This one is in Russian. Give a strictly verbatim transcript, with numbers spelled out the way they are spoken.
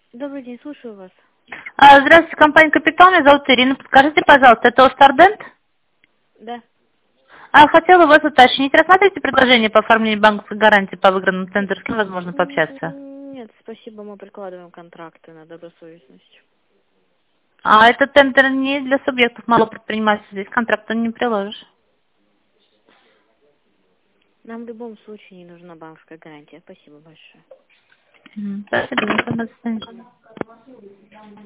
Добрый день, слушаю вас. А, Здравствуйте, компания «Капитал», меня зовут Ирина. Подскажите, пожалуйста, это Остардент? Да. А, хотела вас уточнить. Рассмотрите предложение по оформлению банковской гарантии по выигранному тендеру, с кем возможно пообщаться? М, Нет, спасибо, мы прикладываем контракты на добросовестность. А этот тендер не для субъектов малого предпринимательства, здесь контракта не приложишь. Нам в любом случае не нужна банковская гарантия. Спасибо большое. Мгм. Спасибо, до свидания.